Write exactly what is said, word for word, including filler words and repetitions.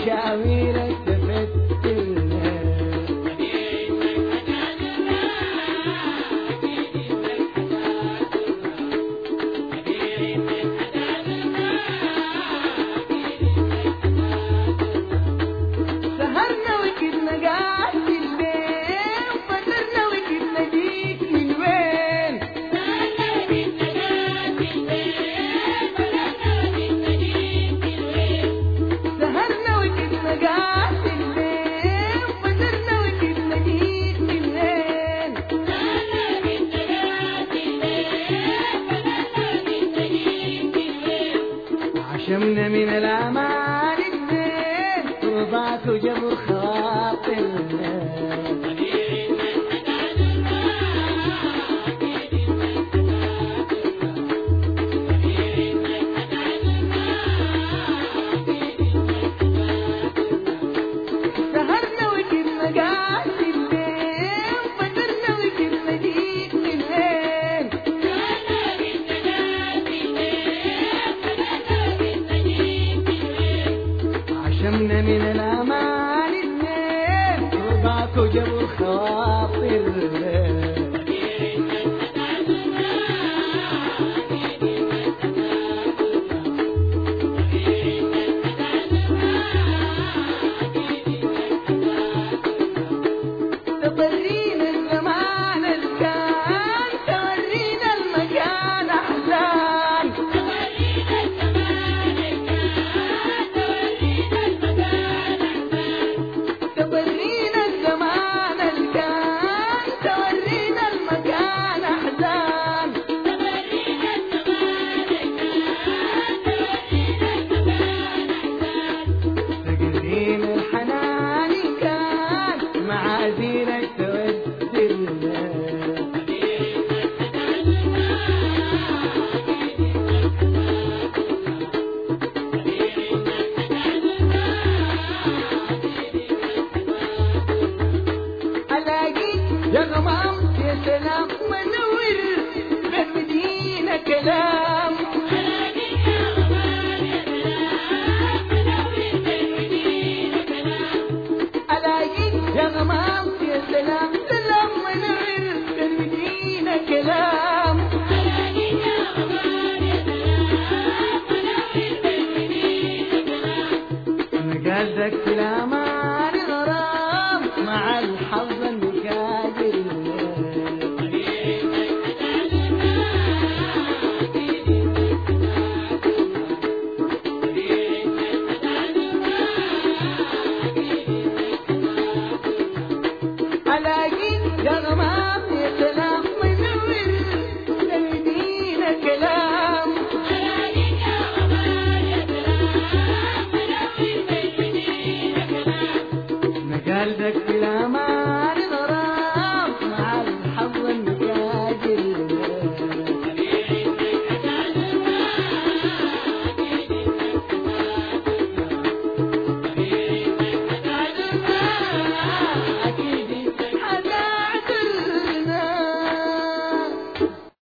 مشاويرك تفتنا سهرنا وكدنا قاعد في الليل وفطرنا وكدنا جيت من وين سهرنا وكدنا قاعد في الليل وفطرنا وكدنا جيت من وين عشمنا من الأمان اثنين رضاك وجبر خاطرنا سهرنا وكدنا قاعد في الليل وفطرنا وكدنا جيت من وين عشمنا من الأمان اثنين رضاك وجبر خواطرنا تورينا الزمان الكان تورينا المكان أحزان تورينا الزمان الكان تورينا المكان أحزان تقرينا الحنان كان معاذيرك تودرنا ألاقيك يا غمام يا سلام منور بالمدينة كلام ألاقيك يا غمام يا سلام سلام منور بالمدينة كلام أنا قصدك في الأمان غرام مع الحظ